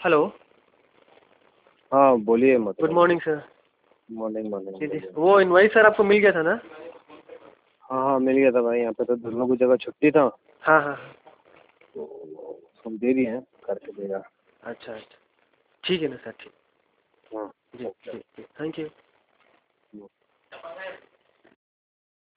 Hello. हाँ बोलिए good मतलब। Morning sir. मॉर्निंग जी जी, मॉर्निंग। वो इनवाइस सर आपको मिल गया था ना? हाँ हाँ मिल गया था भाई, यहाँ पे तो दोनों की जगह छुट्टी था हाँ हाँ हाँ। तो हम दे दिए हैं, करके देगा। अच्छा अच्छा, ठीक है ना सर, ठीक। हाँ जी अच्छा। जी जी, थैंक यू।